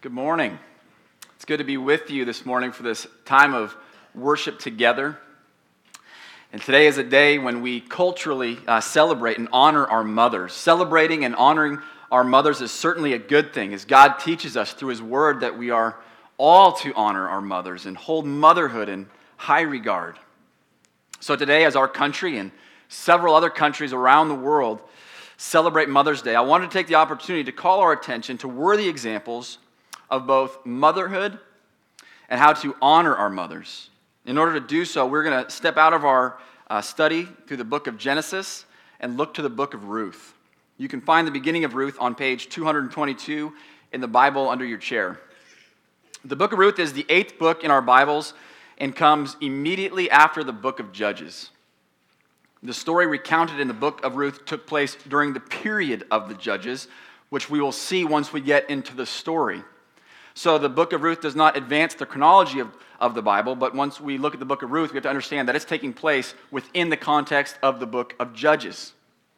Good morning. It's good to be with you this morning for this time of worship together. And today is a day when we culturally celebrate and honor our mothers. Celebrating and honoring our mothers is certainly a good thing, as God teaches us through His Word that we are all to honor our mothers and hold motherhood in high regard. So today, as our country and several other countries around the world celebrate Mother's Day, I wanted to take the opportunity to call our attention to worthy examples of both motherhood and how to honor our mothers. In order to do so, we're going to step out of our study through the book of Genesis and look to the book of Ruth. You can find the beginning of Ruth on page 222 in the Bible under your chair. The book of Ruth is the 8th book in our Bibles and comes immediately after the book of Judges. The story recounted in the book of Ruth took place during the period of the Judges, which we will see once we get into the story. So the book of Ruth does not advance the chronology of the Bible, but once we look at the book of Ruth, we have to understand that it's taking place within the context of the book of Judges.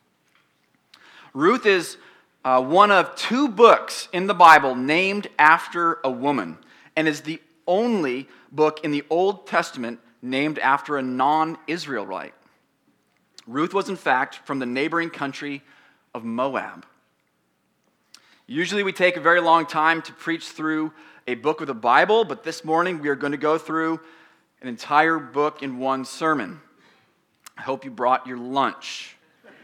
Ruth is one of 2 books in the Bible named after a woman, and is the only book in the Old Testament named after a non-Israelite. Ruth was, in fact, from the neighboring country of Moab. Usually we take a very long time to preach through a book of the Bible, but this morning we are going to go through an entire book in one sermon. I hope you brought your lunch.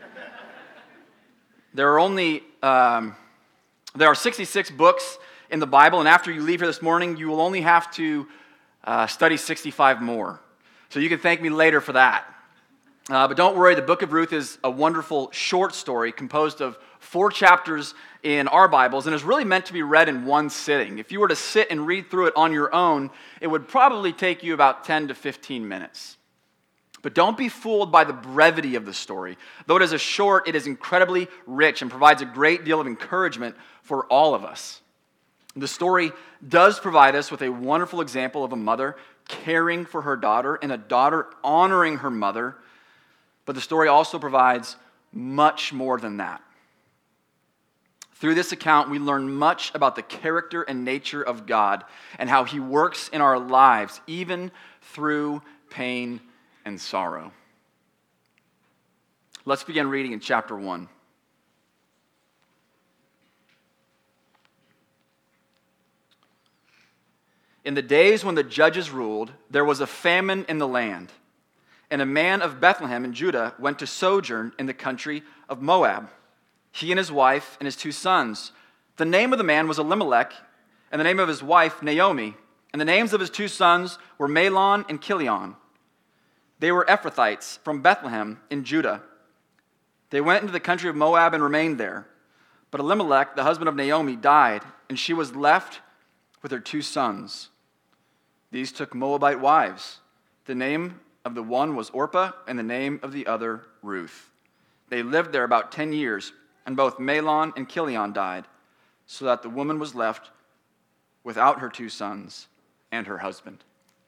There are 66 books in the Bible, and after you leave here this morning, you will only have to study 65 more. So you can thank me later for that. But don't worry, the book of Ruth is a wonderful short story composed of 4 chapters in our Bibles, and is really meant to be read in one sitting. If you were to sit and read through it on your own, it would probably take you about 10 to 15 minutes. But don't be fooled by the brevity of the story. Though it is short, it is incredibly rich and provides a great deal of encouragement for all of us. The story does provide us with a wonderful example of a mother caring for her daughter and a daughter honoring her mother, but the story also provides much more than that. Through this account, we learn much about the character and nature of God and how He works in our lives, even through pain and sorrow. Let's begin reading in chapter 1. In the days when the judges ruled, there was a famine in the land, and a man of Bethlehem in Judah went to sojourn in the country of Moab, he and his wife and his 2 sons. The name of the man was Elimelech, and the name of his wife Naomi, and the names of his 2 sons were Mahlon and Chilion. They were Ephrathites from Bethlehem in Judah. They went into the country of Moab and remained there. But Elimelech, the husband of Naomi, died, and she was left with her 2 sons. These took Moabite wives. The name of the one was Orpah, and the name of the other Ruth. They lived there about 10 years, and both Mahlon and Chilion died, so that the woman was left without her 2 sons and her husband.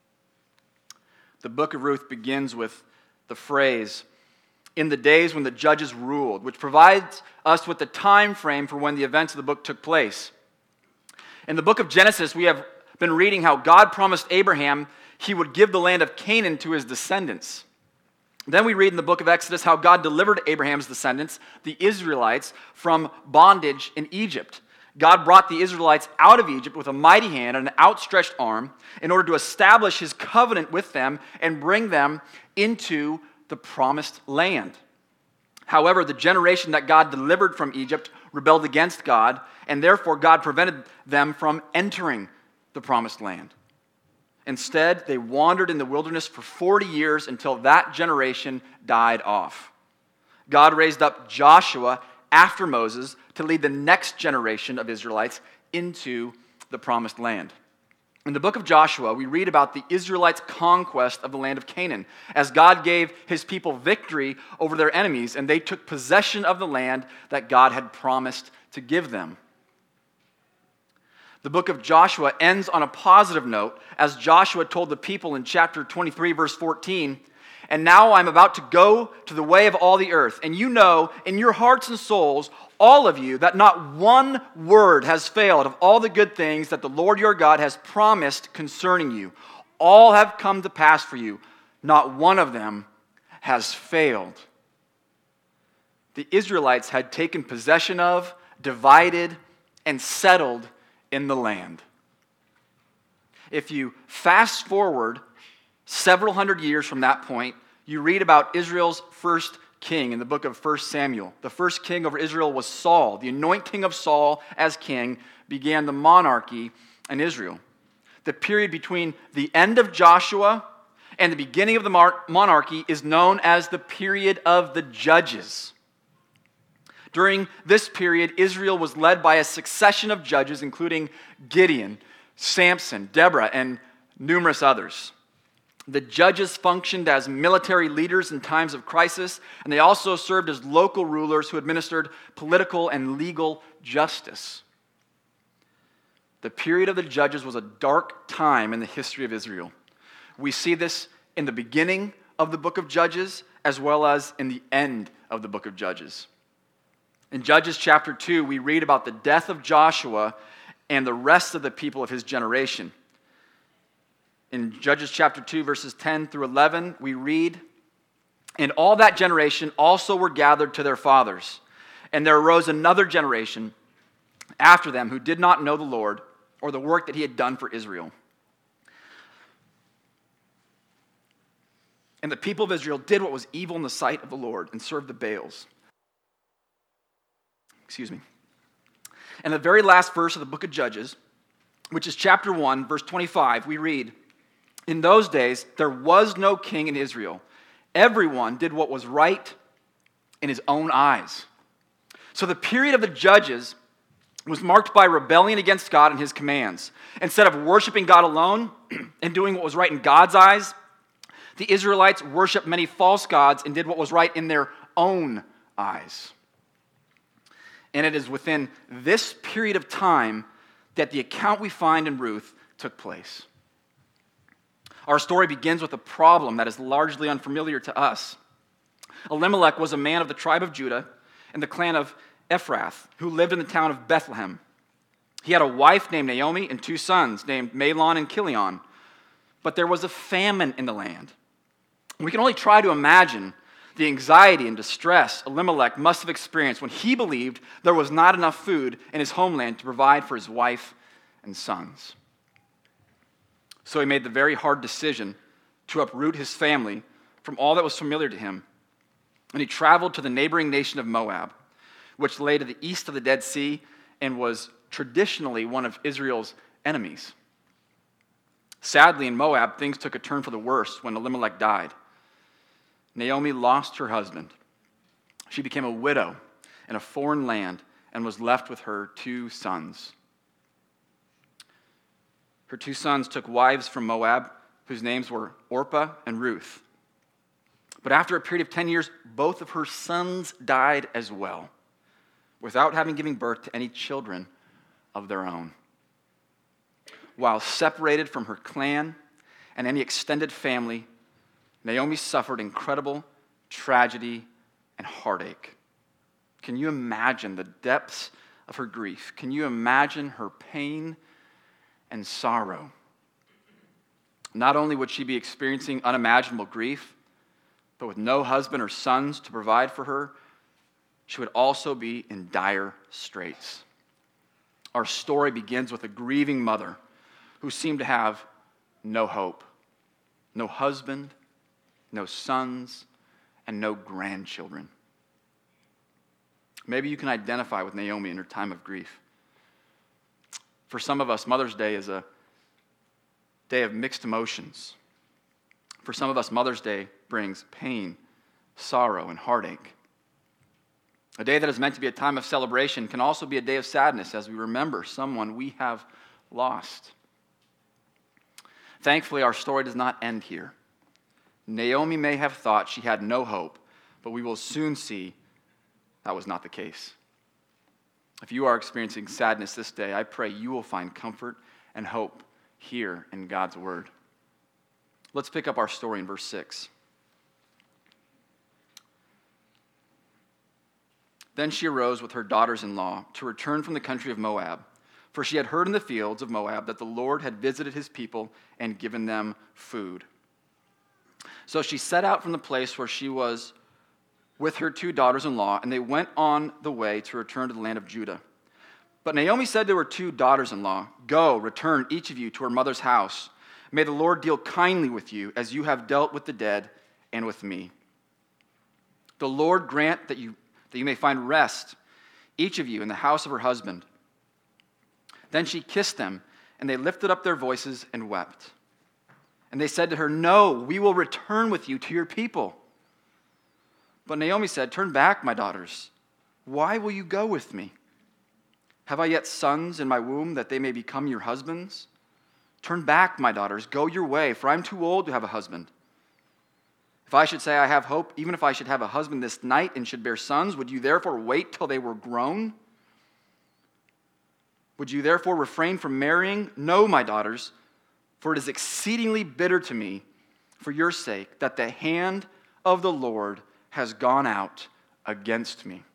The book of Ruth begins with the phrase, "in the days when the judges ruled," which provides us with the time frame for when the events of the book took place. In the book of Genesis, we have been reading how God promised Abraham He would give the land of Canaan to his descendants. Then we read in the book of Exodus how God delivered Abraham's descendants, the Israelites, from bondage in Egypt. God brought the Israelites out of Egypt with a mighty hand and an outstretched arm in order to establish His covenant with them and bring them into the promised land. However, the generation that God delivered from Egypt rebelled against God, and therefore God prevented them from entering the promised land. Instead, they wandered in the wilderness for 40 years until that generation died off. God raised up Joshua after Moses to lead the next generation of Israelites into the promised land. In the book of Joshua, we read about the Israelites' conquest of the land of Canaan, as God gave His people victory over their enemies, and they took possession of the land that God had promised to give them. The book of Joshua ends on a positive note, as Joshua told the people in chapter 23, verse 14, And now I'm about to go to the way of all the earth. And you know in your hearts and souls, all of you, that not one word has failed of all the good things that the Lord your God has promised concerning you. All have come to pass for you. Not one of them has failed. The Israelites had taken possession of, divided, and settled in the land. If you fast forward several hundred years from that point, you read about Israel's first king in the book of 1 Samuel. The first king over Israel was Saul. The anointing of Saul as king began the monarchy in Israel. The period between the end of Joshua and the beginning of the monarchy is known as the period of the Judges. During this period, Israel was led by a succession of judges, including Gideon, Samson, Deborah, and numerous others. The judges functioned as military leaders in times of crisis, and they also served as local rulers who administered political and legal justice. The period of the judges was a dark time in the history of Israel. We see this in the beginning of the book of Judges, as well as in the end of the book of Judges. In Judges chapter 2, we read about the death of Joshua and the rest of the people of his generation. In Judges chapter 2, verses 10 through 11, we read, "And all that generation also were gathered to their fathers. And there arose another generation after them who did not know the Lord or the work that he had done for Israel. And the people of Israel did what was evil in the sight of the Lord and served the Baals." In the very last verse of the book of Judges, which is chapter 1, verse 25, we read, "In those days there was no king in Israel. Everyone did what was right in his own eyes." So the period of the Judges was marked by rebellion against God and his commands. Instead of worshiping God alone and doing what was right in God's eyes, the Israelites worshiped many false gods and did what was right in their own eyes. And it is within this period of time that the account we find in Ruth took place. Our story begins with a problem that is largely unfamiliar to us. Elimelech was a man of the tribe of Judah and the clan of Ephrath, who lived in the town of Bethlehem. He had a wife named Naomi and 2 sons named Mahlon and Chilion. But there was a famine in the land. We can only try to imagine the anxiety and distress Elimelech must have experienced when he believed there was not enough food in his homeland to provide for his wife and sons. So he made the very hard decision to uproot his family from all that was familiar to him. And he traveled to the neighboring nation of Moab, which lay to the east of the Dead Sea and was traditionally one of Israel's enemies. Sadly, in Moab, things took a turn for the worse when Elimelech died. Naomi lost her husband. She became a widow in a foreign land and was left with her 2 sons. Her 2 sons took wives from Moab, whose names were Orpah and Ruth. But after a period of 10 years, both of her sons died as well, without having given birth to any children of their own. While separated from her clan and any extended family, Naomi suffered incredible tragedy and heartache. Can you imagine the depths of her grief? Can you imagine her pain and sorrow? Not only would she be experiencing unimaginable grief, but with no husband or sons to provide for her, she would also be in dire straits. Our story begins with a grieving mother who seemed to have no hope, no husband, no sons, and no grandchildren. Maybe you can identify with Naomi in her time of grief. For some of us, Mother's Day is a day of mixed emotions. For some of us, Mother's Day brings pain, sorrow, and heartache. A day that is meant to be a time of celebration can also be a day of sadness as we remember someone we have lost. Thankfully, our story does not end here. Naomi may have thought she had no hope, but we will soon see that was not the case. If you are experiencing sadness this day, I pray you will find comfort and hope here in God's Word. Let's pick up our story in verse 6. Then she arose with her daughters-in-law to return from the country of Moab, for she had heard in the fields of Moab that the Lord had visited his people and given them food. So she set out from the place where she was with her 2 daughters-in-law, and they went on the way to return to the land of Judah. But Naomi said to her 2 daughters-in-law, "Go, return each of you to her mother's house. May the Lord deal kindly with you as you have dealt with the dead and with me. The Lord grant that you may find rest, each of you, in the house of her husband." Then she kissed them, and they lifted up their voices and wept. And they said to her, "No, we will return with you to your people." But Naomi said, "Turn back, my daughters. Why will you go with me? Have I yet sons in my womb that they may become your husbands? Turn back, my daughters, go your way, for I am too old to have a husband. If I should say I have hope, even if I should have a husband this night and should bear sons, would you therefore wait till they were grown? Would you therefore refrain from marrying? No, my daughters, for it is exceedingly bitter to me for your sake that the hand of the Lord has gone out against me."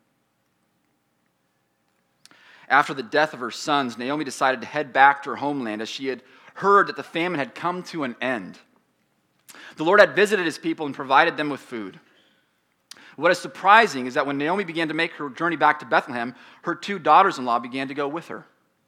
After the death of her sons, Naomi decided to head back to her homeland as she had heard that the famine had come to an end. The Lord had visited his people and provided them with food. What is surprising is that when Naomi began to make her journey back to Bethlehem, her 2 daughters-in-law began to go with her.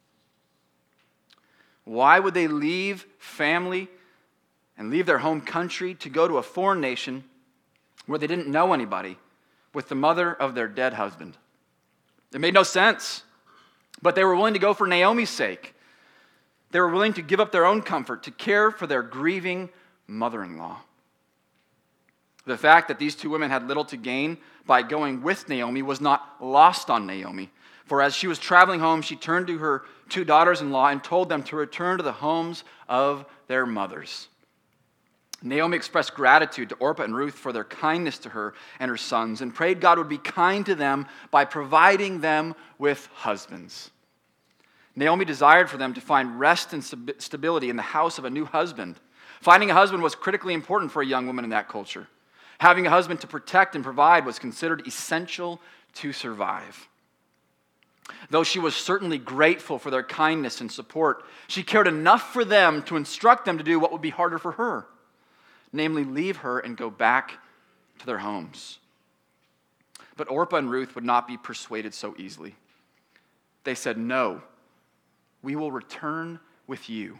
Why would they leave family and leave their home country to go to a foreign nation where they didn't know anybody with the mother of their dead husband? It made no sense, but they were willing to go for Naomi's sake. They were willing to give up their own comfort to care for their grieving mother-in-law. The fact that these 2 women had little to gain by going with Naomi was not lost on Naomi. For as she was traveling home, she turned to her 2 daughters-in-law and told them to return to the homes of their mothers. Naomi expressed gratitude to Orpah and Ruth for their kindness to her and her sons and prayed God would be kind to them by providing them with husbands. Naomi desired for them to find rest and stability in the house of a new husband. Finding a husband was critically important for a young woman in that culture. Having a husband to protect and provide was considered essential to survive. Though she was certainly grateful for their kindness and support, she cared enough for them to instruct them to do what would be harder for her, namely leave her and go back to their homes. But Orpah and Ruth would not be persuaded so easily. They said, "No, we will return with you."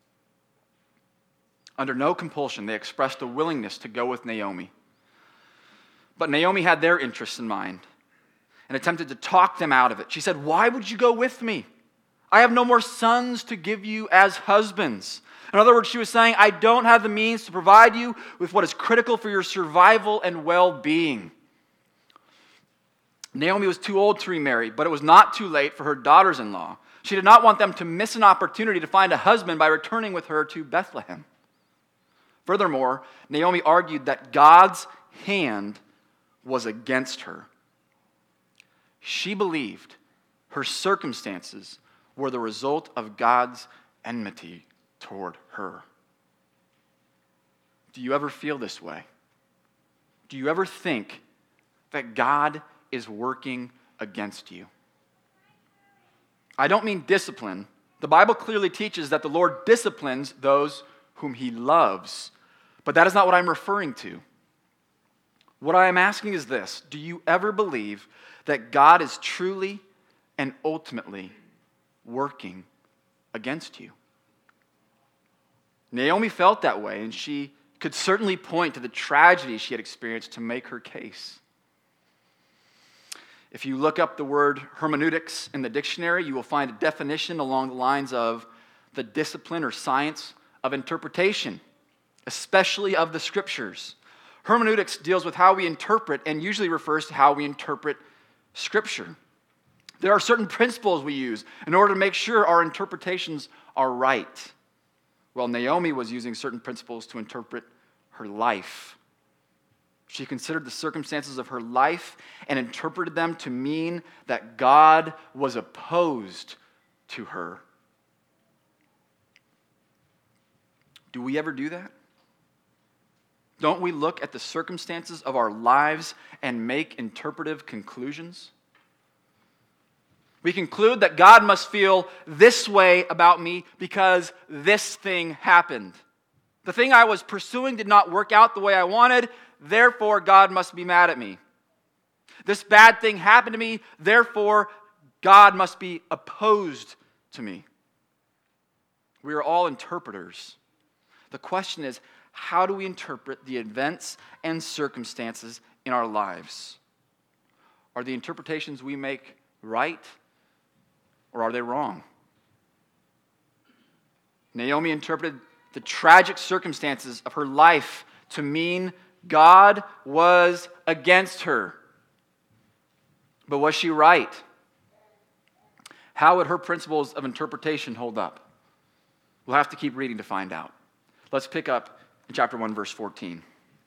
Under no compulsion, they expressed a willingness to go with Naomi. But Naomi had their interests in mind and attempted to talk them out of it. She said, "Why would you go with me? I have no more sons to give you as husbands." In other words, she was saying, "I don't have the means to provide you with what is critical for your survival and well-being." Naomi was too old to remarry, but it was not too late for her daughters-in-law. She did not want them to miss an opportunity to find a husband by returning with her to Bethlehem. Furthermore, Naomi argued that God's hand was against her. She believed her circumstances were the result of God's enmity toward her. Do you ever feel this way? Do you ever think that God is working against you? I don't mean discipline. The Bible clearly teaches that the Lord disciplines those whom he loves. But that is not what I'm referring to. What I am asking is this: do you ever believe that God is truly and ultimately working against you? Naomi felt that way, and she could certainly point to the tragedy she had experienced to make her case. If you look up the word hermeneutics in the dictionary, you will find a definition along the lines of the discipline or science of interpretation, especially of the Scriptures. Hermeneutics deals with how we interpret and usually refers to how we interpret Scripture. There are certain principles we use in order to make sure our interpretations are right. Well, Naomi was using certain principles to interpret her life. She considered the circumstances of her life and interpreted them to mean that God was opposed to her. Do we ever do that? Don't we look at the circumstances of our lives and make interpretive conclusions? We conclude that God must feel this way about me because this thing happened. The thing I was pursuing did not work out the way I wanted, therefore God must be mad at me. This bad thing happened to me, therefore God must be opposed to me. We are all interpreters. The question is, how do we interpret the events and circumstances in our lives? Are the interpretations we make right, or are they wrong? Naomi interpreted the tragic circumstances of her life to mean God was against her. But was she right? How would her principles of interpretation hold up? We'll have to keep reading to find out. Let's pick up in chapter 1, verse 14.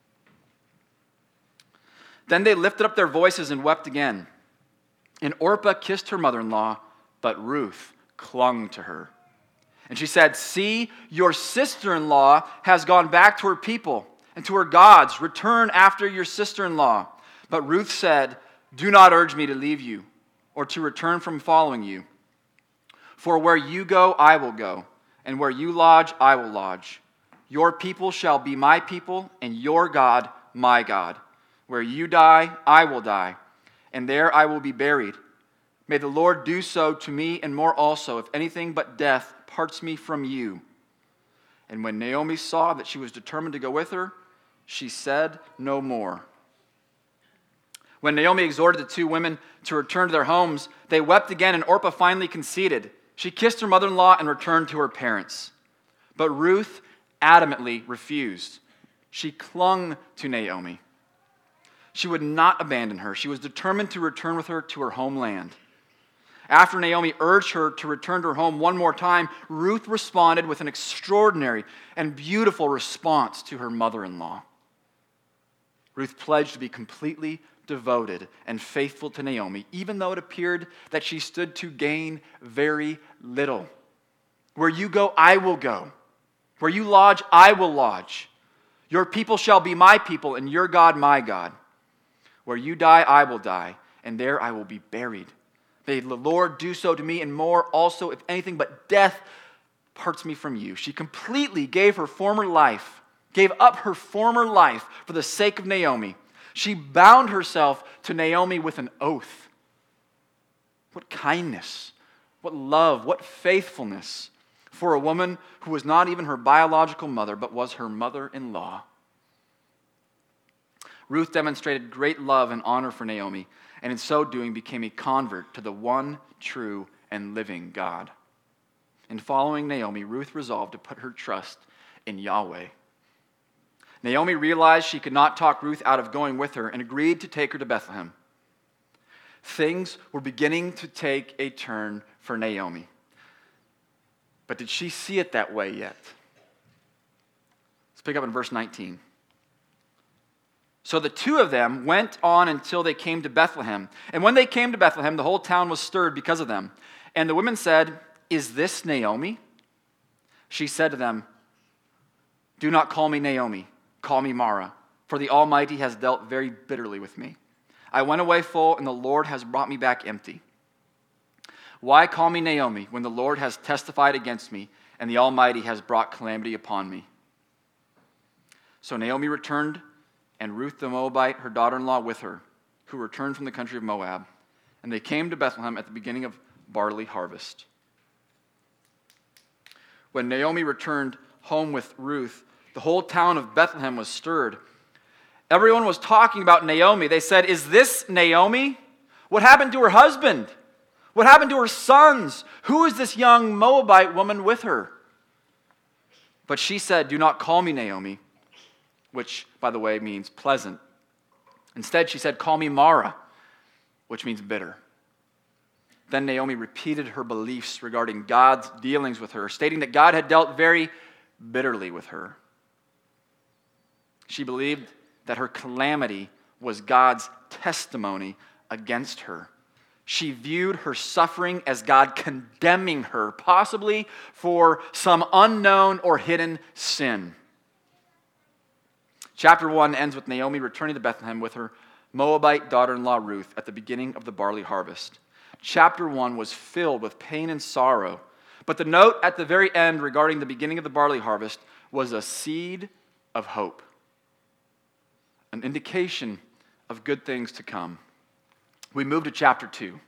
Then they lifted up their voices and wept again. And Orpah kissed her mother-in-law, but Ruth clung to her. And she said, "See, your sister-in-law has gone back to her people and to her gods. Return after your sister-in-law." But Ruth said, "Do not urge me to leave you or to return from following you. For where you go, I will go, and where you lodge, I will lodge. Your people shall be my people, and your God, my God. Where you die, I will die, and there I will be buried. May the Lord do so to me and more also, if anything but death parts me from you." And when Naomi saw that she was determined to go with her, she said no more. When Naomi exhorted the two women to return to their homes, they wept again, and Orpah finally conceded. She kissed her mother-in-law and returned to her parents. But Ruth adamantly refused. She clung to Naomi. She would not abandon her. She was determined to return with her to her homeland. After Naomi urged her to return to her home one more time, Ruth responded with an extraordinary and beautiful response to her mother-in-law. Ruth pledged to be completely devoted and faithful to Naomi, even though it appeared that she stood to gain very little. Where you go, I will go. Where you lodge, I will lodge. Your people shall be my people, and your God my God. Where you die, I will die, and there I will be buried. May the Lord do so to me, and more also, if anything but death parts me from you. She completely gave up her former life for the sake of Naomi. She bound herself to Naomi with an oath. What kindness, what love, what faithfulness for a woman who was not even her biological mother, but was her mother-in-law. Ruth demonstrated great love and honor for Naomi, and in so doing became a convert to the one true and living God. In following Naomi, Ruth resolved to put her trust in Yahweh. Naomi realized she could not talk Ruth out of going with her and agreed to take her to Bethlehem. Things were beginning to take a turn for Naomi. But did she see it that way yet? Let's pick up in verse 19. So the two of them went on until they came to Bethlehem. And when they came to Bethlehem, the whole town was stirred because of them. And the women said, "Is this Naomi?" She said to them, "Do not call me Naomi. Call me Mara, for the Almighty has dealt very bitterly with me. I went away full, and the Lord has brought me back empty. Why call me Naomi when the Lord has testified against me, and the Almighty has brought calamity upon me?" So Naomi returned, and Ruth the Moabite, her daughter-in-law, with her, who returned from the country of Moab. And they came to Bethlehem at the beginning of barley harvest. When Naomi returned home with Ruth, the whole town of Bethlehem was stirred. Everyone was talking about Naomi. They said, "Is this Naomi? What happened to her husband? What happened to her sons? Who is this young Moabite woman with her?" But she said, "Do not call me Naomi," which, by the way, means pleasant. Instead, she said, "Call me Mara," which means bitter. Then Naomi repeated her beliefs regarding God's dealings with her, stating that God had dealt very bitterly with her. She believed that her calamity was God's testimony against her. She viewed her suffering as God condemning her, possibly for some unknown or hidden sin. Chapter 1 ends with Naomi returning to Bethlehem with her Moabite daughter-in-law Ruth at the beginning of the barley harvest. Chapter 1 was filled with pain and sorrow, but the note at the very end regarding the beginning of the barley harvest was a seed of hope, an indication of good things to come. We move to chapter 2.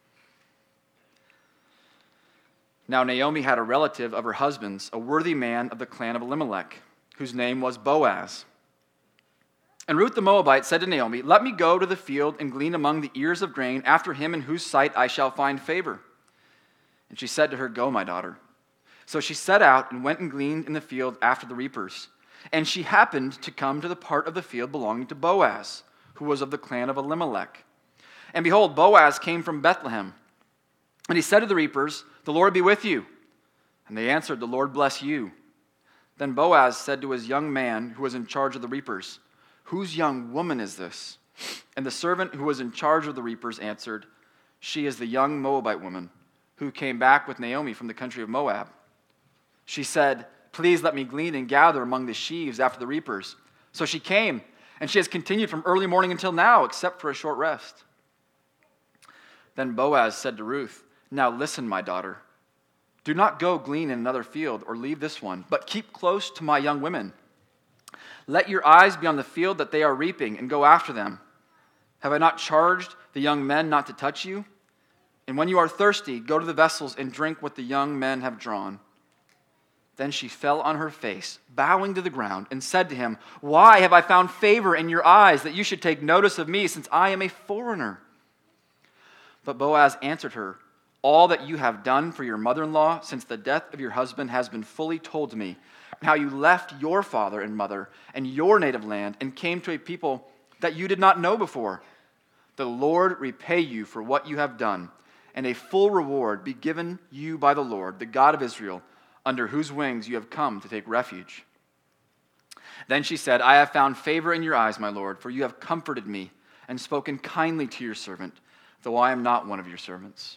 Now Naomi had a relative of her husband's, a worthy man of the clan of Elimelech, whose name was Boaz. And Ruth the Moabite said to Naomi, "Let me go to the field and glean among the ears of grain after him in whose sight I shall find favor." And she said to her, "Go, my daughter." So she set out and went and gleaned in the field after the reapers. And she happened to come to the part of the field belonging to Boaz, who was of the clan of Elimelech. And behold, Boaz came from Bethlehem. And he said to the reapers, "The Lord be with you." And they answered, "The Lord bless you." Then Boaz said to his young man who was in charge of the reapers, "Whose young woman is this?" And the servant who was in charge of the reapers answered, "She is the young Moabite woman who came back with Naomi from the country of Moab." She said, "Please let me glean and gather among the sheaves after the reapers." So she came, and she has continued from early morning until now, except for a short rest. Then Boaz said to Ruth, "Now listen, my daughter. Do not go glean in another field or leave this one, but keep close to my young women. Let your eyes be on the field that they are reaping, and go after them. Have I not charged the young men not to touch you? And when you are thirsty, go to the vessels and drink what the young men have drawn." Then she fell on her face, bowing to the ground, and said to him, "Why have I found favor in your eyes, that you should take notice of me, since I am a foreigner?" But Boaz answered her, "All that you have done for your mother-in-law since the death of your husband has been fully told to me, and how you left your father and mother and your native land and came to a people that you did not know before. The Lord repay you for what you have done, and a full reward be given you by the Lord, the God of Israel, under whose wings you have come to take refuge." Then she said, "I have found favor in your eyes, my Lord, for you have comforted me and spoken kindly to your servant, though I am not one of your servants."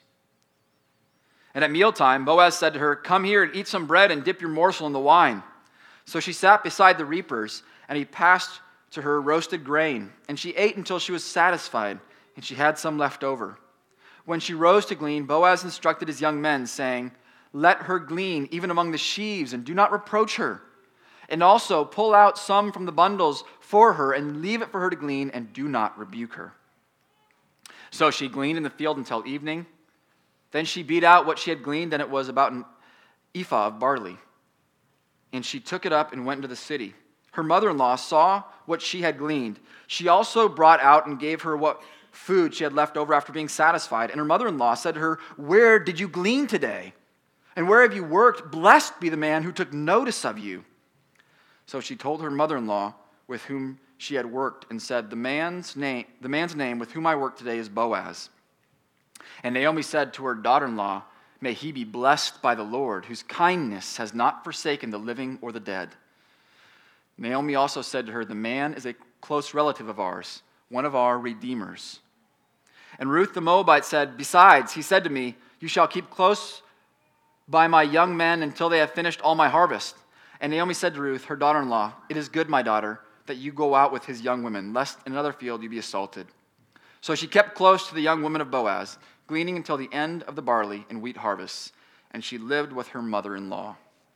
And at mealtime, Boaz said to her, "Come here and eat some bread and dip your morsel in the wine." So she sat beside the reapers, and he passed to her roasted grain, and she ate until she was satisfied, and she had some left over. When she rose to glean, Boaz instructed his young men, saying, "Let her glean even among the sheaves, and do not reproach her. And also pull out some from the bundles for her, and leave it for her to glean, and do not rebuke her." So she gleaned in the field until evening. Then she beat out what she had gleaned, and it was about an ephah of barley. And she took it up and went into the city. Her mother-in-law saw what she had gleaned. She also brought out and gave her what food she had left over after being satisfied. And her mother-in-law said to her, "Where did you glean today? And where have you worked? Blessed be the man who took notice of you." So she told her mother-in-law with whom she had worked, and said, the man's name with whom I work today is Boaz." And Naomi said to her daughter-in-law, "May he be blessed by the Lord, whose kindness has not forsaken the living or the dead." Naomi also said to her, "The man is a close relative of ours, one of our redeemers." And Ruth the Moabite said, "Besides, he said to me, 'You shall keep close by my young men until they have finished all my harvest.'" And Naomi said to Ruth, her daughter-in-law, "It is good, my daughter, that you go out with his young women, lest in another field you be assaulted." So she kept close to the young women of Boaz, gleaning until the end of the barley and wheat harvests, and she lived with her mother-in-law.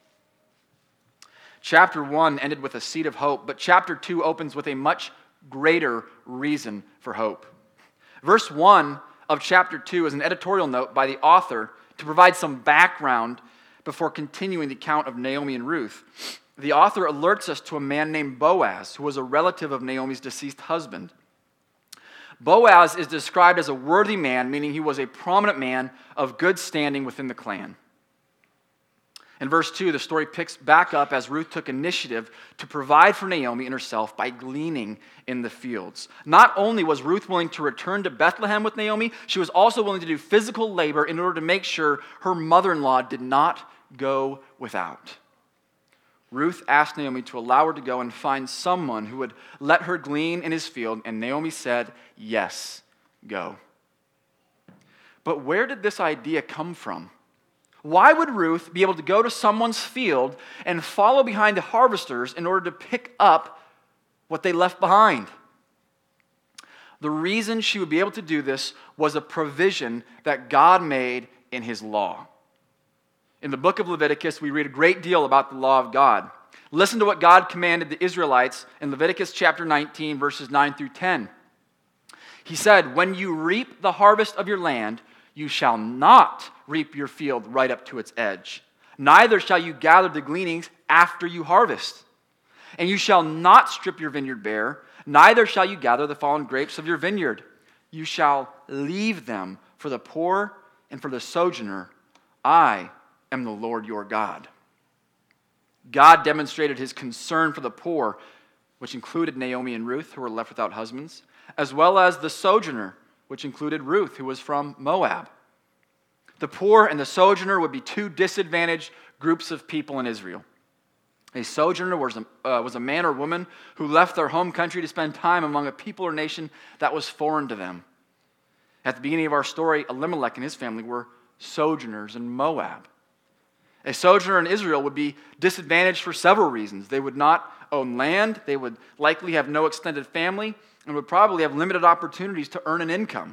Chapter 1 ended with a seed of hope, but chapter 2 opens with a much greater reason for hope. Verse 1 of chapter 2 is an editorial note by the author to provide some background before continuing the account of Naomi and Ruth. The author alerts us to a man named Boaz, who was a relative of Naomi's deceased husband. Boaz is described as a worthy man, meaning he was a prominent man of good standing within the clan. In verse 2, the story picks back up as Ruth took initiative to provide for Naomi and herself by gleaning in the fields. Not only was Ruth willing to return to Bethlehem with Naomi, she was also willing to do physical labor in order to make sure her mother-in-law did not go without. Ruth asked Naomi to allow her to go and find someone who would let her glean in his field, and Naomi said, "Yes, go." But where did this idea come from? Why would Ruth be able to go to someone's field and follow behind the harvesters in order to pick up what they left behind? The reason she would be able to do this was a provision that God made in his law. In the book of Leviticus, we read a great deal about the law of God. Listen to what God commanded the Israelites in Leviticus chapter 19, verses 9 through 10. He said, "When you reap the harvest of your land, you shall not reap your field right up to its edge. Neither shall you gather the gleanings after you harvest. And you shall not strip your vineyard bare, neither shall you gather the fallen grapes of your vineyard. You shall leave them for the poor and for the sojourner. I am the Lord your God." God demonstrated his concern for the poor, which included Naomi and Ruth, who were left without husbands, as well as the sojourner, which included Ruth, who was from Moab. The poor and the sojourner would be two disadvantaged groups of people in Israel. A sojourner was a man or woman who left their home country to spend time among a people or nation that was foreign to them. At the beginning of our story, Elimelech and his family were sojourners in Moab. A sojourner in Israel would be disadvantaged for several reasons. They would not own land, they would likely have no extended family, and would probably have limited opportunities to earn an income.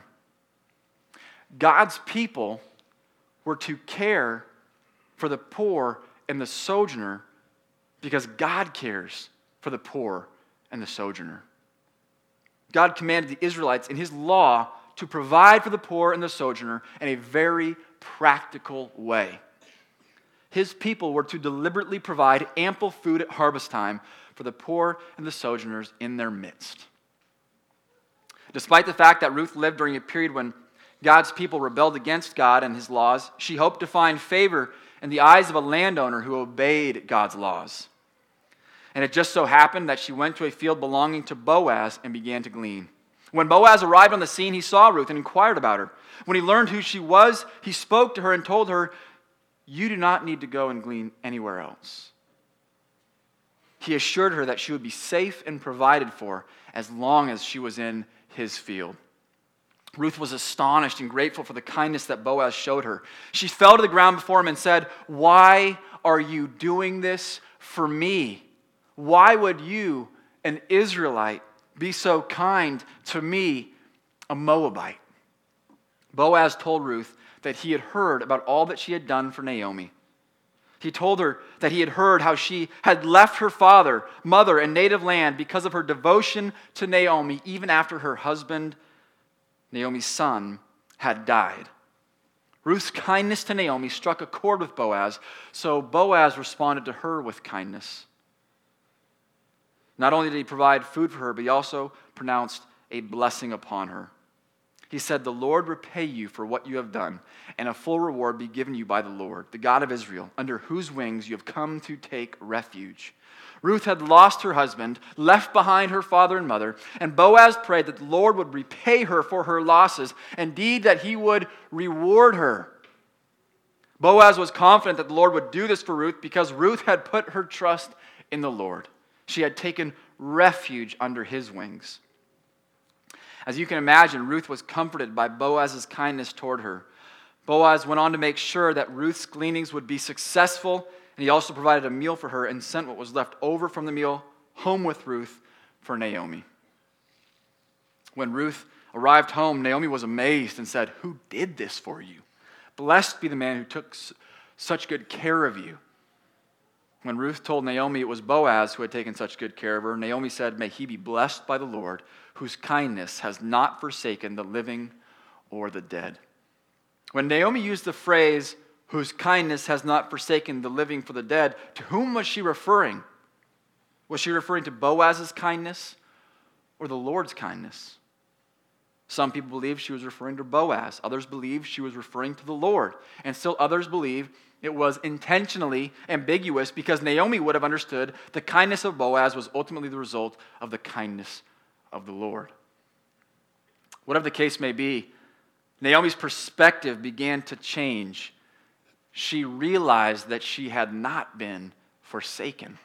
God's people were to care for the poor and the sojourner because God cares for the poor and the sojourner. God commanded the Israelites in his law to provide for the poor and the sojourner in a very practical way. His people were to deliberately provide ample food at harvest time for the poor and the sojourners in their midst. Despite the fact that Ruth lived during a period when God's people rebelled against God and his laws, she hoped to find favor in the eyes of a landowner who obeyed God's laws. And it just so happened that she went to a field belonging to Boaz and began to glean. When Boaz arrived on the scene, he saw Ruth and inquired about her. When he learned who she was, he spoke to her and told her, "You do not need to go and glean anywhere else." He assured her that she would be safe and provided for as long as she was in his field. Ruth was astonished and grateful for the kindness that Boaz showed her. She fell to the ground before him and said, "Why are you doing this for me? Why would you, an Israelite, be so kind to me, a Moabite?" Boaz told Ruth that he had heard about all that she had done for Naomi. He told her that he had heard how she had left her father, mother, and native land because of her devotion to Naomi, even after her husband, Naomi's son, had died. Ruth's kindness to Naomi struck a chord with Boaz, so Boaz responded to her with kindness. Not only did he provide food for her, but he also pronounced a blessing upon her. He said, "The Lord repay you for what you have done, and a full reward be given you by the Lord, the God of Israel, under whose wings you have come to take refuge." Ruth had lost her husband, left behind her father and mother, and Boaz prayed that the Lord would repay her for her losses, indeed that he would reward her. Boaz was confident that the Lord would do this for Ruth because Ruth had put her trust in the Lord. She had taken refuge under his wings. As you can imagine, Ruth was comforted by Boaz's kindness toward her. Boaz went on to make sure that Ruth's gleanings would be successful, and he also provided a meal for her and sent what was left over from the meal home with Ruth for Naomi. When Ruth arrived home, Naomi was amazed and said, "Who did this for you? Blessed be the man who took such good care of you." When Ruth told Naomi it was Boaz who had taken such good care of her, Naomi said, "May he be blessed by the Lord, whose kindness has not forsaken the living or the dead." When Naomi used the phrase, "whose kindness has not forsaken the living for the dead," to whom was she referring? Was she referring to Boaz's kindness or the Lord's kindness? Some people believe she was referring to Boaz. Others believe she was referring to the Lord. And still others believe it was intentionally ambiguous because Naomi would have understood the kindness of Boaz was ultimately the result of the kindness of the Lord. Whatever the case may be, Naomi's perspective began to change. She realized that she had not been forsaken.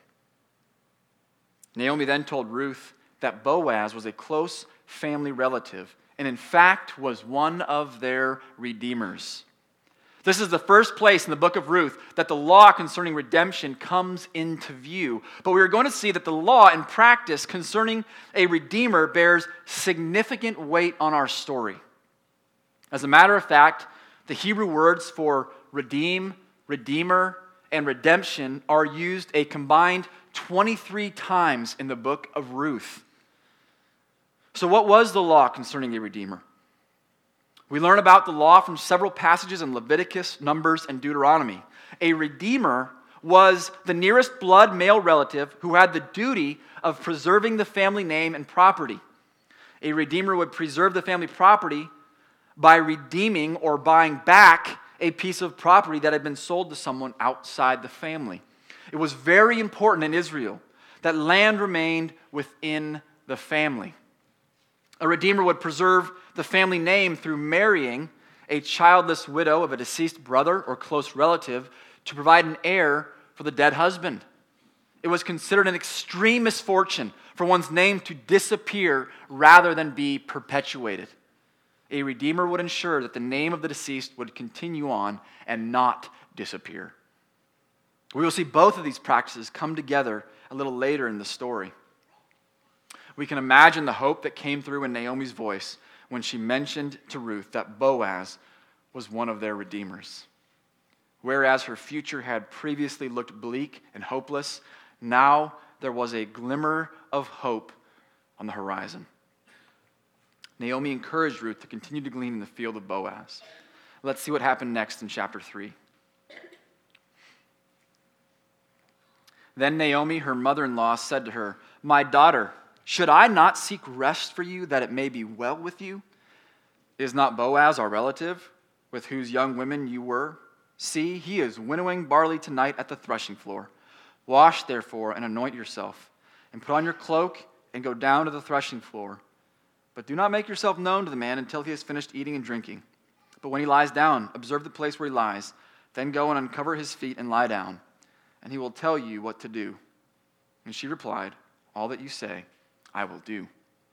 Naomi then told Ruth that Boaz was a close family relative and in fact was one of their redeemers. This is the first place in the book of Ruth that the law concerning redemption comes into view. But we are going to see that the law in practice concerning a redeemer bears significant weight on our story. As a matter of fact, the Hebrew words for redeem, redeemer, and redemption are used a combined 23 times in the book of Ruth. So what was the law concerning a redeemer? We learn about the law from several passages in Leviticus, Numbers, and Deuteronomy. A redeemer was the nearest blood male relative who had the duty of preserving the family name and property. A redeemer would preserve the family property by redeeming or buying back a piece of property that had been sold to someone outside the family. It was very important in Israel that land remained within the family. A redeemer would preserve the family name through marrying a childless widow of a deceased brother or close relative to provide an heir for the dead husband. It was considered an extreme misfortune for one's name to disappear rather than be perpetuated. A redeemer would ensure that the name of the deceased would continue on and not disappear. We will see both of these practices come together a little later in the story. We can imagine the hope that came through in Naomi's voice when she mentioned to Ruth that Boaz was one of their redeemers. Whereas her future had previously looked bleak and hopeless, now there was a glimmer of hope on the horizon. Naomi encouraged Ruth to continue to glean in the field of Boaz. Let's see what happened next in chapter 3. Then Naomi, her mother-in-law, said to her, "My daughter, should I not seek rest for you that it may be well with you? Is not Boaz our relative, with whose young women you were? See, he is winnowing barley tonight at the threshing floor. Wash, therefore, and anoint yourself, and put on your cloak and go down to the threshing floor. But do not make yourself known to the man until he has finished eating and drinking. But when he lies down, observe the place where he lies. Then go and uncover his feet and lie down, and he will tell you what to do." And she replied, "All that you say, I will do."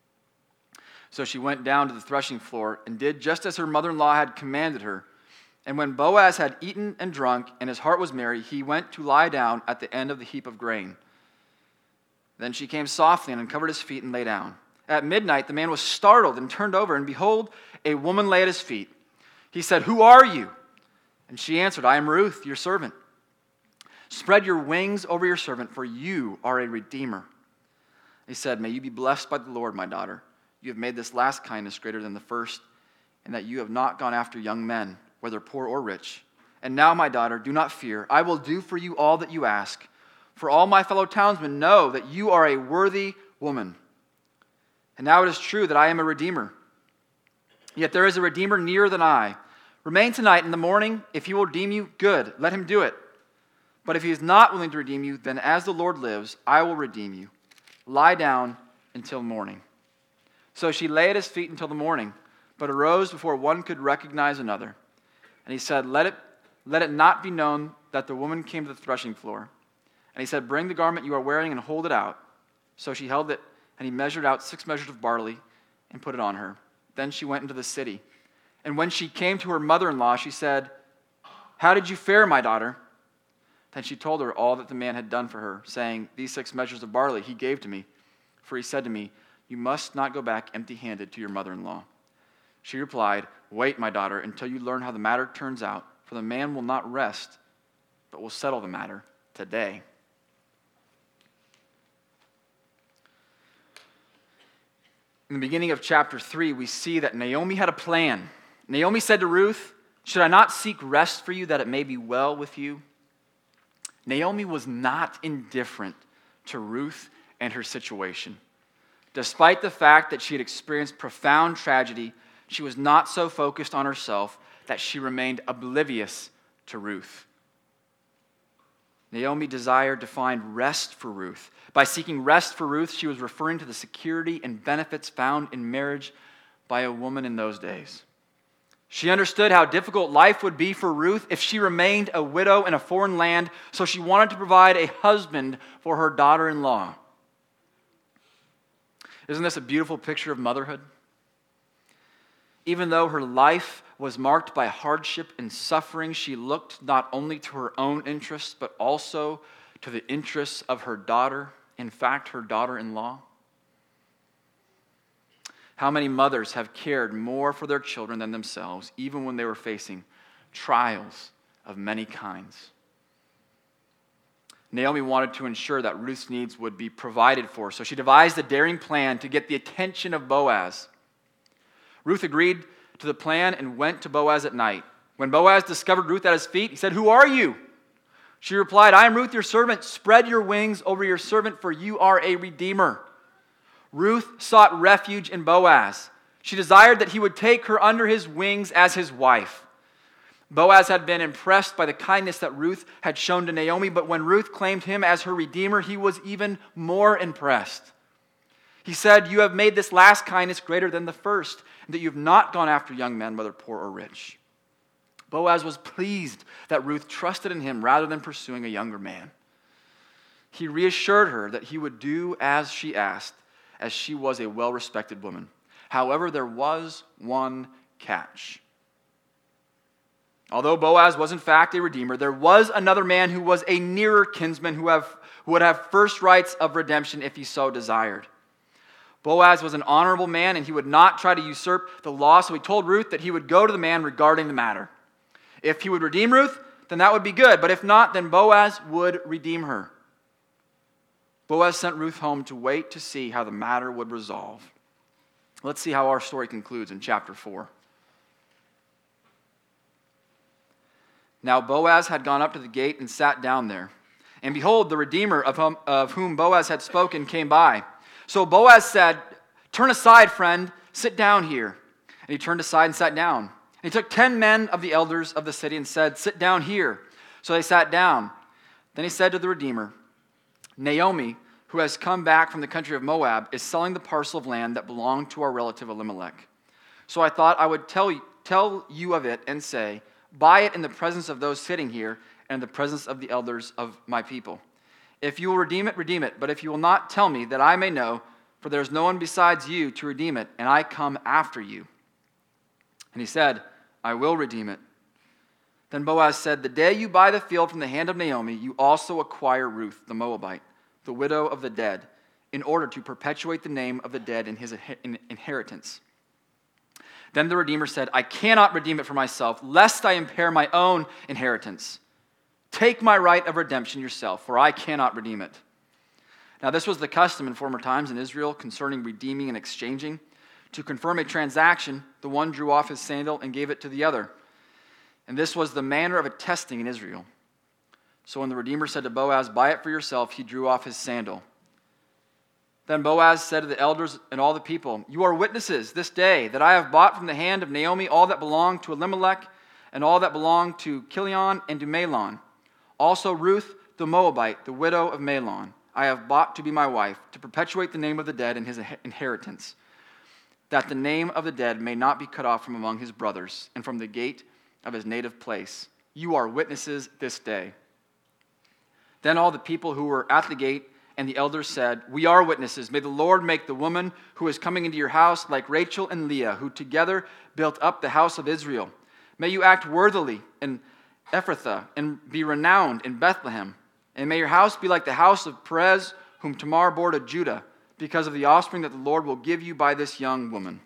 So she went down to the threshing floor and did just as her mother-in-law had commanded her. And when Boaz had eaten and drunk and his heart was merry, he went to lie down at the end of the heap of grain. Then she came softly and uncovered his feet and lay down. At midnight the man was startled and turned over, and behold, a woman lay at his feet. He said, "Who are you?" And she answered, "I am Ruth, your servant. Spread your wings over your servant, for you are a redeemer." He said, "May you be blessed by the Lord, my daughter. You have made this last kindness greater than the first, and that you have not gone after young men, whether poor or rich. And now, my daughter, do not fear. I will do for you all that you ask. For all my fellow townsmen know that you are a worthy woman. And now it is true that I am a redeemer. Yet there is a redeemer nearer than I. Remain tonight. In the morning, if he will redeem you, good, let him do it. But if he is not willing to redeem you, then as the Lord lives, I will redeem you. Lie down until morning." So she lay at his feet until the morning, but arose before one could recognize another. And he said, Let it not be known that the woman came to the threshing floor. And he said, "Bring the garment you are wearing and hold it out." So she held it, and he measured out 6 measures of barley and put it on her. Then she went into the city. And when she came to her mother-in-law, she said, "How did you fare, my daughter?" Then she told her all that the man had done for her, saying, "These 6 measures of barley he gave to me, for he said to me, 'You must not go back empty-handed to your mother-in-law.'" She replied, "Wait, my daughter, until you learn how the matter turns out, for the man will not rest, but will settle the matter today." In the beginning of chapter 3, we see that Naomi had a plan. Naomi said to Ruth, "Should I not seek rest for you that it may be well with you?" Naomi was not indifferent to Ruth and her situation. Despite the fact that she had experienced profound tragedy, she was not so focused on herself that she remained oblivious to Ruth. Naomi desired to find rest for Ruth. By seeking rest for Ruth, she was referring to the security and benefits found in marriage by a woman in those days. She understood how difficult life would be for Ruth if she remained a widow in a foreign land, so she wanted to provide a husband for her daughter-in-law. Isn't this a beautiful picture of motherhood? Even though her life was marked by hardship and suffering, she looked not only to her own interests, but also to the interests of her daughter, in fact, her daughter-in-law. How many mothers have cared more for their children than themselves, even when they were facing trials of many kinds? Naomi wanted to ensure that Ruth's needs would be provided for, so she devised a daring plan to get the attention of Boaz. Ruth agreed to the plan and went to Boaz at night. When Boaz discovered Ruth at his feet, he said, "Who are you?" She replied, "I am Ruth, your servant. Spread your wings over your servant, for you are a redeemer." Ruth sought refuge in Boaz. She desired that he would take her under his wings as his wife. Boaz had been impressed by the kindness that Ruth had shown to Naomi, but when Ruth claimed him as her redeemer, he was even more impressed. He said, "You have made this last kindness greater than the first, and that you have not gone after young men, whether poor or rich." Boaz was pleased that Ruth trusted in him rather than pursuing a younger man. He reassured her that he would do as she asked, as she was a well-respected woman. However, there was one catch. Although Boaz was in fact a redeemer, there was another man who was a nearer kinsman who would have first rights of redemption if he so desired. Boaz was an honorable man, and he would not try to usurp the law, so he told Ruth that he would go to the man regarding the matter. If he would redeem Ruth, then that would be good, but if not, then Boaz would redeem her. Boaz sent Ruth home to wait to see how the matter would resolve. Let's see how our story concludes in chapter 4. Now Boaz had gone up to the gate and sat down there. And behold, the Redeemer of whom Boaz had spoken came by. So Boaz said, "Turn aside, friend, sit down here." And he turned aside and sat down. And he took 10 men of the elders of the city and said, "Sit down here." So they sat down. Then he said to the Redeemer, "Naomi, who has come back from the country of Moab, is selling the parcel of land that belonged to our relative Elimelech. So I thought I would tell you of it and say, buy it in the presence of those sitting here and in the presence of the elders of my people. If you will redeem it, but if you will not, tell me, that I may know, for there is no one besides you to redeem it, and I come after you." And he said, "I will redeem it." Then Boaz said, "The day you buy the field from the hand of Naomi, you also acquire Ruth the Moabite, the widow of the dead, in order to perpetuate the name of the dead in his inheritance." Then the Redeemer said, "I cannot redeem it for myself, lest I impair my own inheritance. Take my right of redemption yourself, for I cannot redeem it." Now this was the custom in former times in Israel concerning redeeming and exchanging. To confirm a transaction, the one drew off his sandal and gave it to the other. And this was the manner of attesting in Israel. So when the Redeemer said to Boaz, "Buy it for yourself," he drew off his sandal. Then Boaz said to the elders and all the people, "You are witnesses this day that I have bought from the hand of Naomi all that belonged to Elimelech and all that belonged to Chilion and to Mahlon. Also Ruth the Moabite, the widow of Mahlon, I have bought to be my wife, to perpetuate the name of the dead in his inheritance, that the name of the dead may not be cut off from among his brothers and from the gate of his native place. You are witnesses this day." Then all the people who were at the gate and the elders said, "We are witnesses. May the Lord make the woman who is coming into your house like Rachel and Leah, who together built up the house of Israel. May you act worthily in Ephrathah and be renowned in Bethlehem. And may your house be like the house of Perez, whom Tamar bore to Judah, because of the offspring that the Lord will give you by this young woman."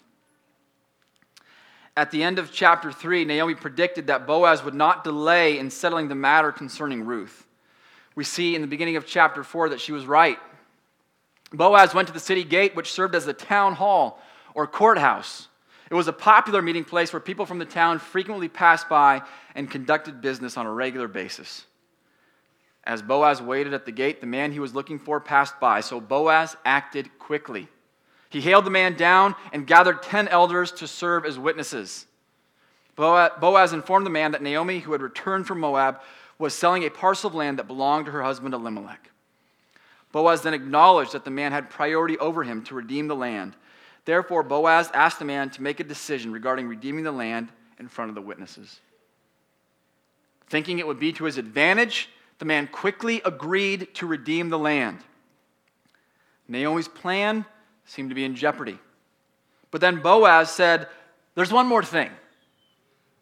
At the end of chapter 3, Naomi predicted that Boaz would not delay in settling the matter concerning Ruth. We see in the beginning of chapter 4 that she was right. Boaz went to the city gate, which served as the town hall or courthouse. It was a popular meeting place where people from the town frequently passed by and conducted business on a regular basis. As Boaz waited at the gate, the man he was looking for passed by, so Boaz acted quickly. He hailed the man down and gathered 10 elders to serve as witnesses. Boaz informed the man that Naomi, who had returned from Moab, was selling a parcel of land that belonged to her husband Elimelech. Boaz then acknowledged that the man had priority over him to redeem the land. Therefore, Boaz asked the man to make a decision regarding redeeming the land in front of the witnesses. Thinking it would be to his advantage, the man quickly agreed to redeem the land. Naomi's plan seemed to be in jeopardy. But then Boaz said, "There's one more thing.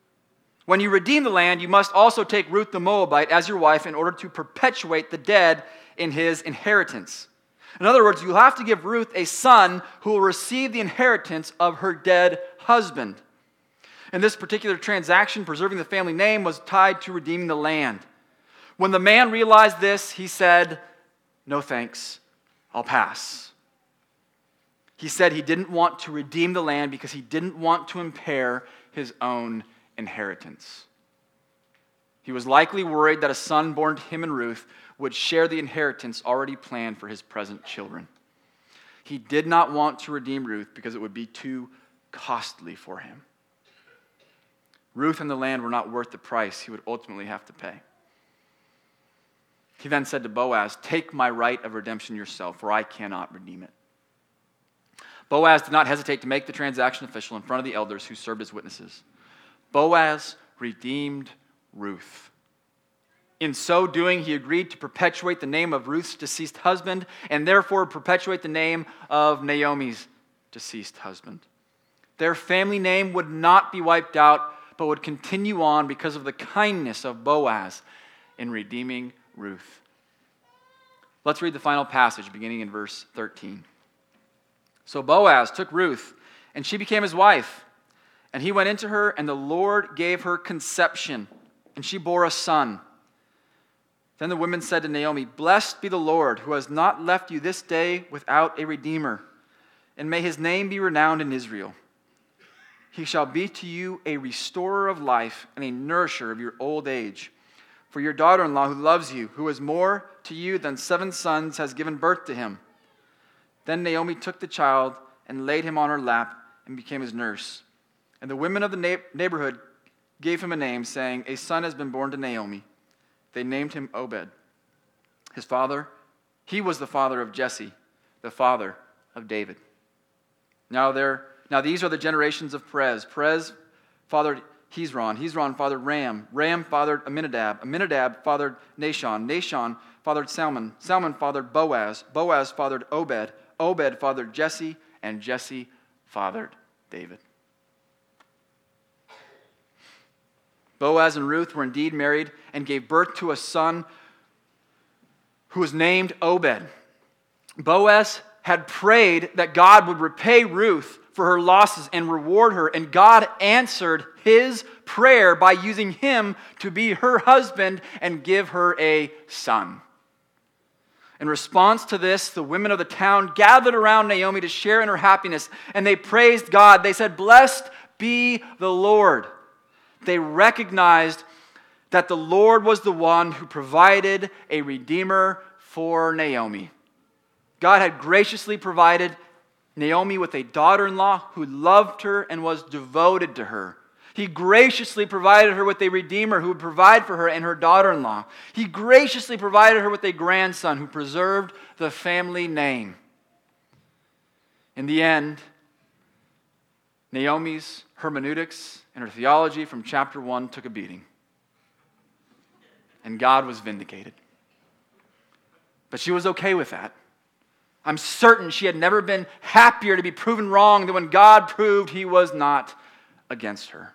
When you redeem the land, you must also take Ruth the Moabite as your wife in order to perpetuate the dead in his inheritance. In other words, you'll have to give Ruth a son who will receive the inheritance of her dead husband. In this particular transaction, preserving the family name was tied to redeeming the land. When the man realized this, he said, "No thanks, I'll pass." He said he didn't want to redeem the land because he didn't want to impair his own inheritance. He was likely worried that a son born to him and Ruth would share the inheritance already planned for his present children. He did not want to redeem Ruth because it would be too costly for him. Ruth and the land were not worth the price he would ultimately have to pay. He then said to Boaz, "Take my right of redemption yourself, for I cannot redeem it." Boaz did not hesitate to make the transaction official in front of the elders who served as witnesses. Boaz redeemed Ruth. In so doing, he agreed to perpetuate the name of Ruth's deceased husband and therefore perpetuate the name of Naomi's deceased husband. Their family name would not be wiped out, but would continue on because of the kindness of Boaz in redeeming Ruth. Let's read the final passage beginning in verse 13. So Boaz took Ruth, and she became his wife. And he went into her, and the Lord gave her conception, and she bore a son. Then the women said to Naomi, "Blessed be the Lord, who has not left you this day without a redeemer, and may his name be renowned in Israel. He shall be to you a restorer of life and a nourisher of your old age. For your daughter-in-law who loves you, who is more to you than 7 sons, has given birth to him." Then Naomi took the child and laid him on her lap and became his nurse. And the women of the neighborhood gave him a name, saying, "A son has been born to Naomi." They named him Obed. He was the father of Jesse, the father of David. Now these are the generations of Perez. Perez fathered Hezron. Hezron fathered Ram. Ram fathered Amminadab. Amminadab fathered Nahshon. Nahshon fathered Salmon. Salmon fathered Boaz. Boaz fathered Obed. Obed fathered Jesse. And Jesse fathered David. Boaz and Ruth were indeed married and gave birth to a son who was named Obed. Boaz had prayed that God would repay Ruth for her losses and reward her, and God answered his prayer by using him to be her husband and give her a son. In response to this, the women of the town gathered around Naomi to share in her happiness, and they praised God. They said, "Blessed be the Lord." They recognized that the Lord was the one who provided a redeemer for Naomi. God had graciously provided Naomi with a daughter-in-law who loved her and was devoted to her. He graciously provided her with a redeemer who would provide for her and her daughter-in-law. He graciously provided her with a grandson who preserved the family name. In the end, Naomi's hermeneutics and her theology from chapter 1 took a beating. And God was vindicated. But she was okay with that. I'm certain she had never been happier to be proven wrong than when God proved he was not against her.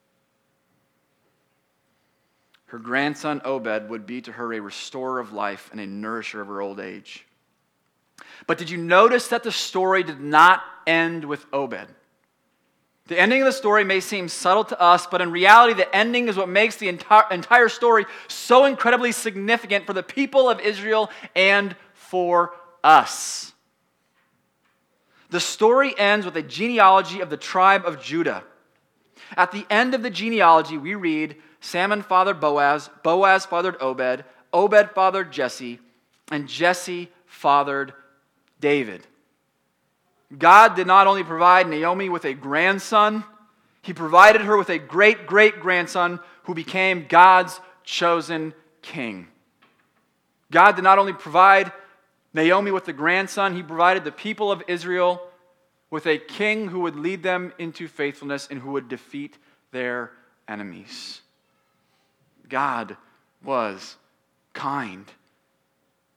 Her grandson Obed would be to her a restorer of life and a nourisher of her old age. But did you notice that the story did not end with Obed? The ending of the story may seem subtle to us, but in reality, the ending is what makes the entire story so incredibly significant for the people of Israel and for us. The story ends with a genealogy of the tribe of Judah. At the end of the genealogy, we read, Salmon fathered Boaz, Boaz fathered Obed, Obed fathered Jesse, and Jesse fathered David. God did not only provide Naomi with a grandson, he provided her with a great-great-grandson who became God's chosen king. God did not only provide Naomi with a grandson, he provided the people of Israel with a king who would lead them into faithfulness and who would defeat their enemies. God was kind.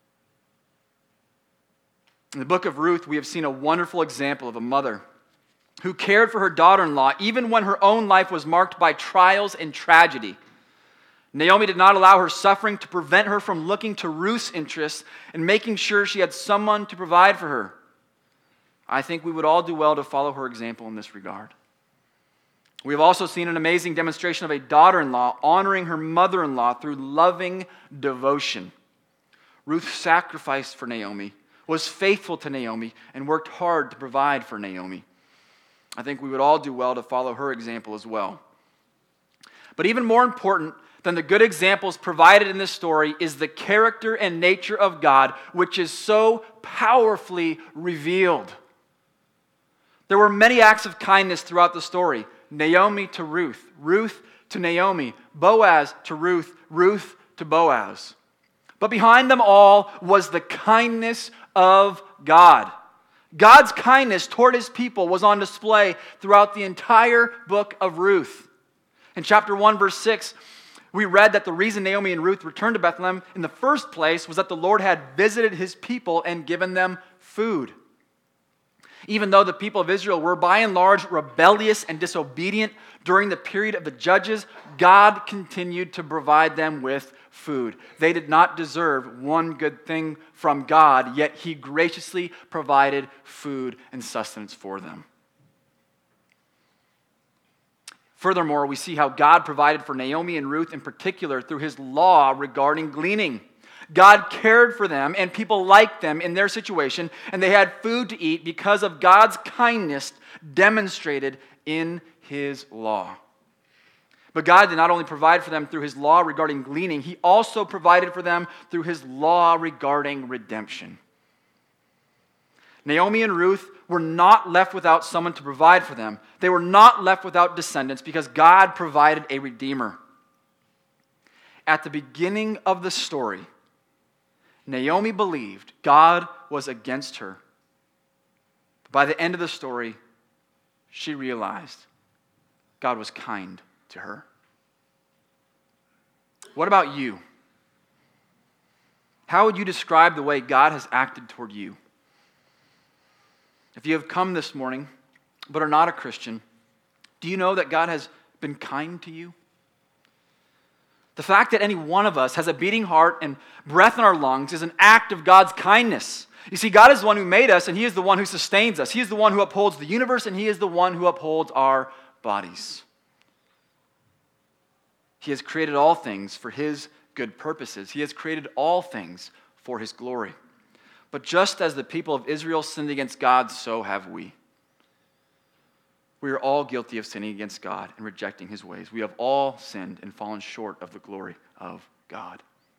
In the book of Ruth, we have seen a wonderful example of a mother who cared for her daughter-in-law even when her own life was marked by trials and tragedy. Naomi did not allow her suffering to prevent her from looking to Ruth's interests and making sure she had someone to provide for her. I think we would all do well to follow her example in this regard. We have also seen an amazing demonstration of a daughter-in-law honoring her mother-in-law through loving devotion. Ruth sacrificed for Naomi, was faithful to Naomi, and worked hard to provide for Naomi. I think we would all do well to follow her example as well. But even more important than the good examples provided in this story is the character and nature of God, which is so powerfully revealed. There were many acts of kindness throughout the story. Naomi to Ruth, Ruth to Naomi, Boaz to Ruth, Ruth to Boaz. But behind them all was the kindness of God. God's kindness toward his people was on display throughout the entire book of Ruth. In chapter 1, verse 6, we read that the reason Naomi and Ruth returned to Bethlehem in the first place was that the Lord had visited his people and given them food. Even though the people of Israel were by and large rebellious and disobedient during the period of the judges, God continued to provide them with food. They did not deserve one good thing from God, yet he graciously provided food and sustenance for them. Furthermore, we see how God provided for Naomi and Ruth in particular through his law regarding gleaning. God cared for them and people like them in their situation, and they had food to eat because of God's kindness demonstrated in his law. But God did not only provide for them through his law regarding gleaning, he also provided for them through his law regarding redemption. Naomi and Ruth were not left without someone to provide for them. They were not left without descendants because God provided a redeemer. At the beginning of the story, Naomi believed God was against her. But by the end of the story, she realized God was kind to her. What about you? How would you describe the way God has acted toward you? If you have come this morning but are not a Christian, do you know that God has been kind to you? The fact that any one of us has a beating heart and breath in our lungs is an act of God's kindness. You see, God is the one who made us, and he is the one who sustains us. He is the one who upholds the universe, and he is the one who upholds our bodies. He has created all things for his good purposes. He has created all things for his glory. But just as the people of Israel sinned against God, so have we. We are all guilty of sinning against God and rejecting his ways. We have all sinned and fallen short of the glory of God.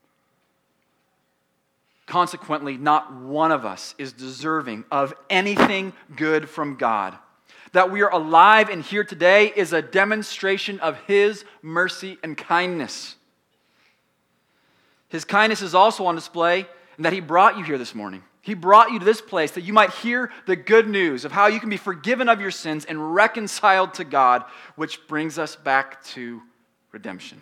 Consequently, not one of us is deserving of anything good from God. That we are alive and here today is a demonstration of his mercy and kindness. His kindness is also on display in that he brought you here this morning. He brought you to this place that you might hear the good news of how you can be forgiven of your sins and reconciled to God, which brings us back to redemption.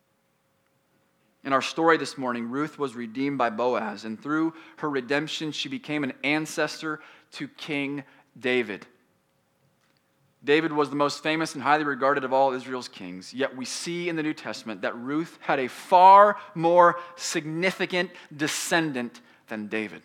In our story this morning, Ruth was redeemed by Boaz, and through her redemption, she became an ancestor to King David. David was the most famous and highly regarded of all Israel's kings, yet we see in the New Testament that Ruth had a far more significant descendant than David.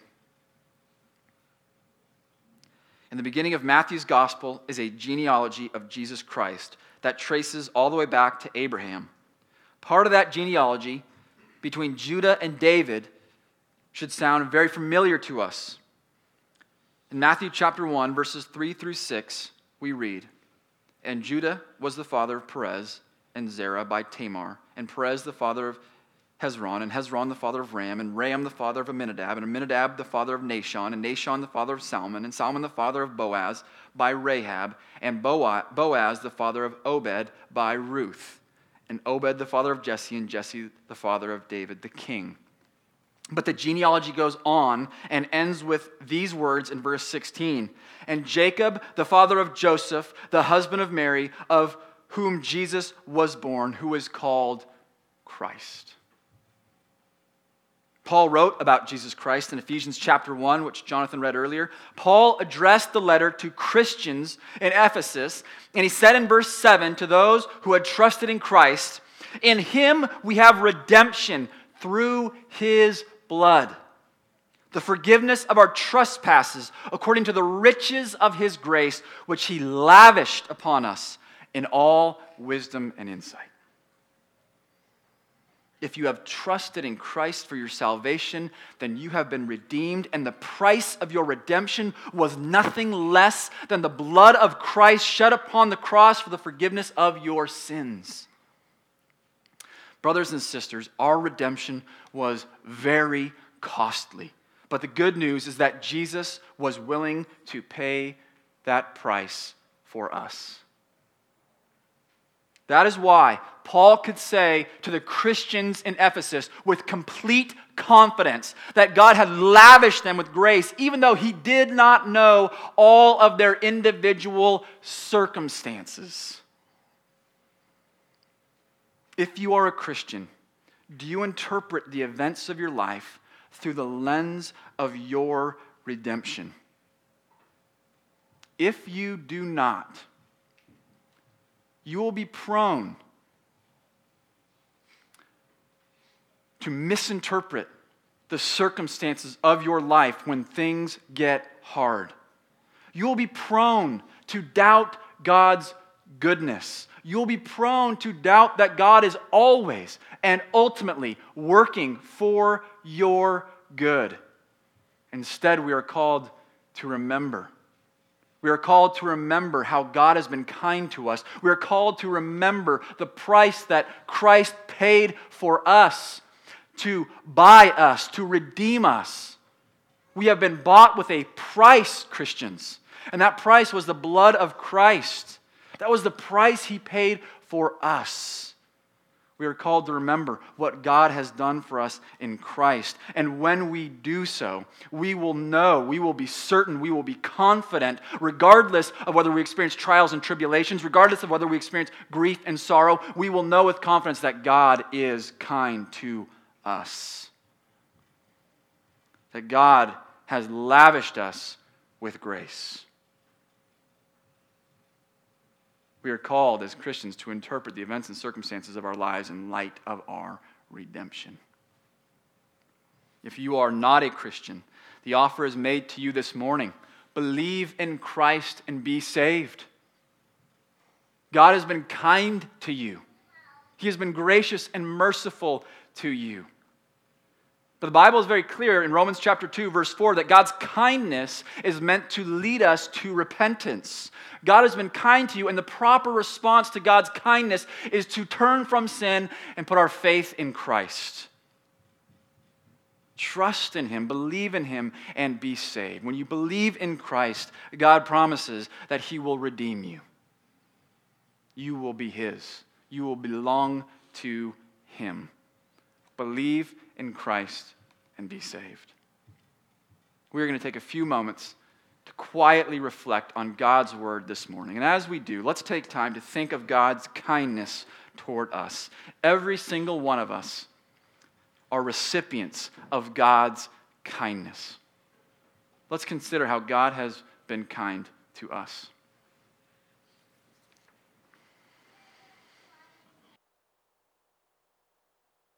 In the beginning of Matthew's gospel is a genealogy of Jesus Christ that traces all the way back to Abraham. Part of that genealogy between Judah and David should sound very familiar to us. In Matthew chapter 1, verses 3 through 6, we read, "And Judah was the father of Perez and Zerah by Tamar, and Perez the father of Hezron, and Hezron the father of Ram, and Ram the father of Amminadab, and Amminadab the father of Nahshon, and Nahshon the father of Salmon, and Salmon the father of Boaz by Rahab, and Boaz the father of Obed by Ruth, and Obed the father of Jesse, and Jesse the father of David the king." But the genealogy goes on and ends with these words in verse 16. "And Jacob, the father of Joseph, the husband of Mary, of whom Jesus was born, who is called Christ." Paul wrote about Jesus Christ in Ephesians chapter 1, which Jonathan read earlier. Paul addressed the letter to Christians in Ephesus, and he said in verse 7 to those who had trusted in Christ, "In him we have redemption through his blood, the forgiveness of our trespasses according to the riches of his grace, which he lavished upon us in all wisdom and insight." If you have trusted in Christ for your salvation, then you have been redeemed, and the price of your redemption was nothing less than the blood of Christ shed upon the cross for the forgiveness of your sins. Brothers and sisters, our redemption was very costly. But the good news is that Jesus was willing to pay that price for us. That is why Paul could say to the Christians in Ephesus with complete confidence that God had lavished them with grace, even though he did not know all of their individual circumstances. If you are a Christian, do you interpret the events of your life through the lens of your redemption? If you do not, you will be prone to misinterpret the circumstances of your life when things get hard. You will be prone to doubt God's goodness. You will be prone to doubt that God is always and ultimately working for your good. Instead, we are called to remember. We are called to remember how God has been kind to us. We are called to remember the price that Christ paid for us, to buy us, to redeem us. We have been bought with a price, Christians, and that price was the blood of Christ. That was the price he paid for us. We are called to remember what God has done for us in Christ. And when we do so, we will know, we will be certain, we will be confident, regardless of whether we experience trials and tribulations, regardless of whether we experience grief and sorrow, we will know with confidence that God is kind to us. That God has lavished us with grace. We are called as Christians to interpret the events and circumstances of our lives in light of our redemption. If you are not a Christian, the offer is made to you this morning. Believe in Christ and be saved. God has been kind to you. He has been gracious and merciful to you. But the Bible is very clear in Romans chapter 2, verse 4, that God's kindness is meant to lead us to repentance. God has been kind to you, and the proper response to God's kindness is to turn from sin and put our faith in Christ. Trust in Him, believe in Him, and be saved. When you believe in Christ, God promises that He will redeem you. You will be His. You will belong to Him. Believe in Christ and be saved. We're going to take a few moments to quietly reflect on God's word this morning. And as we do, let's take time to think of God's kindness toward us. Every single one of us are recipients of God's kindness. Let's consider how God has been kind to us.